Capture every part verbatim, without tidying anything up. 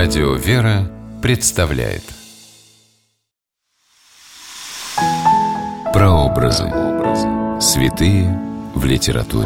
Радио «Вера» представляет Прообразы. Святые в литературе.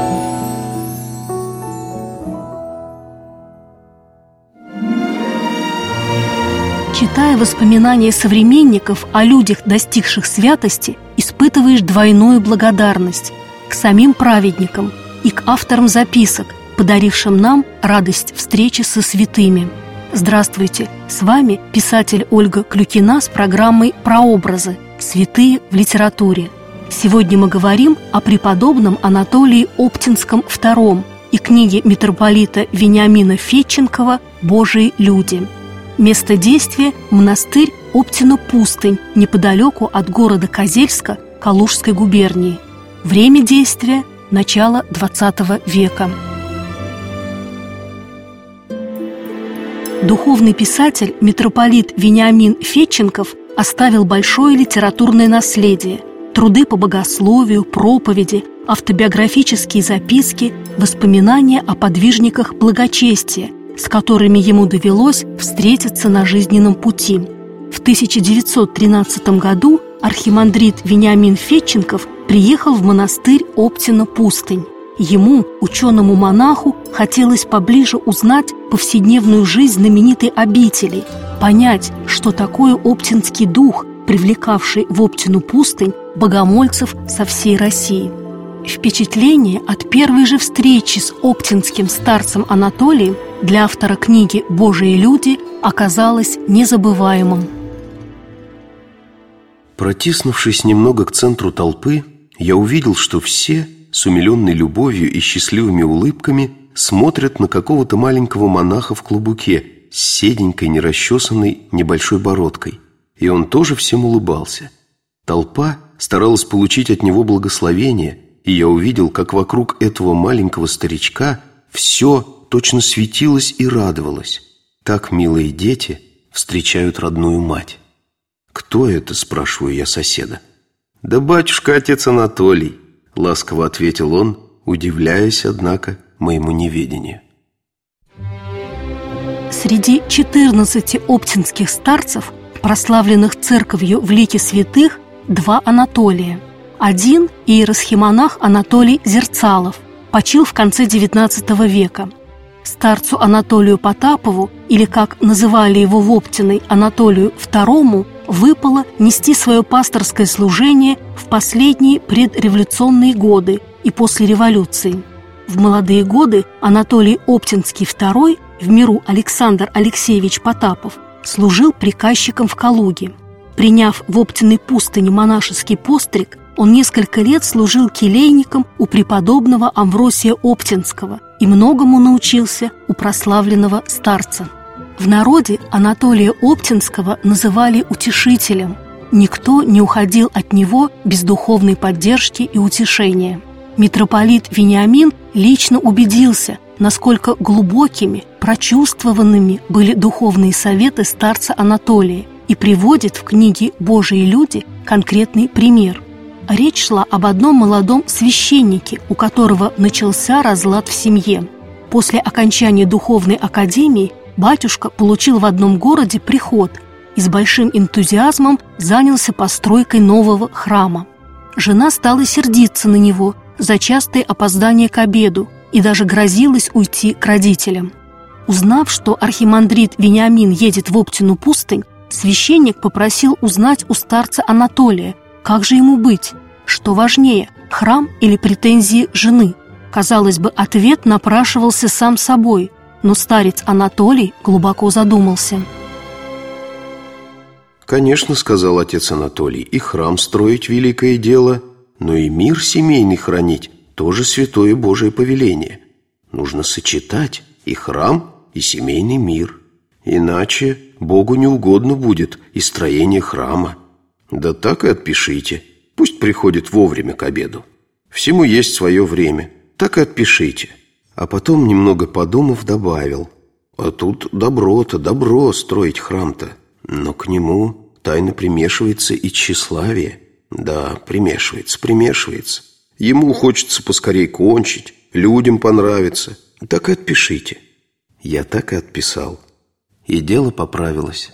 Читая воспоминания современников о людях, достигших святости, испытываешь двойную благодарность к самим праведникам и к авторам записок, подарившим нам радость встречи со святыми. Здравствуйте! С вами писатель Ольга Клюкина с программой «Прообразы. Святые в литературе». Сегодня мы говорим о преподобном Анатолии Оптинском втором и книге митрополита Вениамина Фетченкова «Божии люди». Место действия – монастырь Оптина-Пустынь, неподалеку от города Козельска Калужской губернии. Время действия – начало двадцатого века. Духовный писатель митрополит Вениамин Фетченков оставил большое литературное наследие: труды по богословию, проповеди, автобиографические записки, воспоминания о подвижниках благочестия, с которыми ему довелось встретиться на жизненном пути. В тысяча девятьсот тринадцатом году архимандрит Вениамин Фетченков приехал в монастырь Оптина-Пустынь. Ему, ученому-монаху, хотелось поближе узнать повседневную жизнь знаменитой обители, понять, что такое оптинский дух, привлекавший в Оптину-Пустынь богомольцев со всей России. Впечатление от первой же встречи с оптинским старцем Анатолием для автора книги «Божии люди» оказалось незабываемым. Протиснувшись немного к центру толпы, я увидел, что все, с умиленной любовью и счастливыми улыбками, смотрят на какого-то маленького монаха в клобуке с седенькой, нерасчесанной небольшой бородкой. И он тоже всем улыбался. Толпа старалась получить от него благословение, и я увидел, как вокруг этого маленького старичка все точно светилось и радовалось. Так милые дети встречают родную мать. «Кто это?» – спрашиваю я соседа. «Да батюшка, отец Анатолий», – ласково ответил он, удивляясь, однако, моему неведению. Среди четырнадцати оптинских старцев, прославленных церковью в лике святых, два Анатолия. Один – иеросхимонах Анатолий Зерцалов, почил в конце девятнадцатого века. Старцу Анатолию Потапову, или, как называли его в Оптиной, Анатолию второму, выпало нести свое пасторское служение в последние предреволюционные годы и после революции. В молодые годы Анатолий Оптинский второй, в миру Александр Алексеевич Потапов, служил приказчиком в Калуге. Приняв в Оптиной Пустыне монашеский постриг, он несколько лет служил келейником у преподобного Амвросия Оптинского и многому научился у прославленного старца. В народе Анатолия Оптинского называли утешителем. Никто не уходил от него без духовной поддержки и утешения. Митрополит Вениамин лично убедился, насколько глубокими, прочувствованными были духовные советы старца Анатолия, и приводит в книге «Божии люди» конкретный пример. Речь шла об одном молодом священнике, у которого начался разлад в семье. После окончания духовной академии батюшка получил в одном городе приход и с большим энтузиазмом занялся постройкой нового храма. Жена стала сердиться на него за частые опоздания к обеду и даже грозилась уйти к родителям. Узнав, что архимандрит Вениамин едет в Оптину Пустынь, священник попросил узнать у старца Анатолия, как же ему быть, что важнее, храм или претензии жены. Казалось бы, ответ напрашивался сам собой, но старец Анатолий глубоко задумался. «Конечно, — сказал отец Анатолий, — и храм строить великое дело, но и мир семейный хранить тоже святое Божие повеление. Нужно сочетать и храм, и семейный мир. Иначе Богу не угодно будет и строение храма. Да так и отпишите. Пусть приходит вовремя к обеду. Всему есть свое время. Так и отпишите». А потом, немного подумав, добавил: «А тут добро-то, добро строить храм-то. Но к нему тайно примешивается и тщеславие. Да, примешивается, примешивается. Ему хочется поскорей кончить, людям понравится. Так и отпишите». Я так и отписал. и дело поправилось.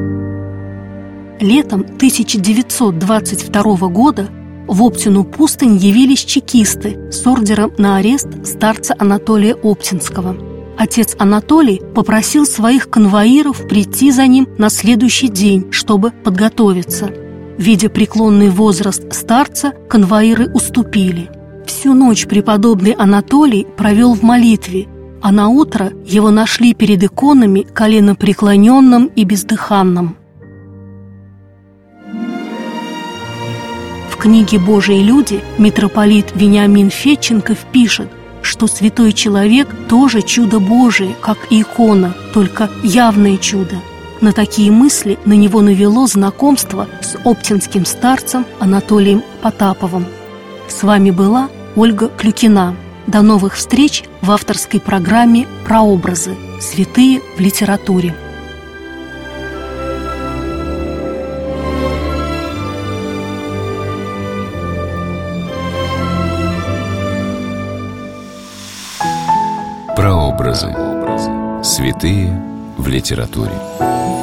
Летом тысяча девятьсот двадцать второго года в Оптину пустынь явились чекисты с ордером на арест старца Анатолия Оптинского. Отец Анатолий попросил своих конвоиров прийти за ним на следующий день, чтобы подготовиться. Видя преклонный возраст старца, конвоиры уступили. Всю ночь преподобный Анатолий провел в молитве, а наутро его нашли перед иконами коленопреклоненным и бездыханным. В книге «Божьи люди» митрополит Вениамин Федченков пишет, что святой человек тоже чудо Божие, как и икона, только явное чудо. На такие мысли на него навело знакомство с оптинским старцем Анатолием Потаповым. С вами была Ольга Клюкина. До новых встреч в авторской программе «Прообразы. Святые в литературе». Прообразы. Святые в литературе.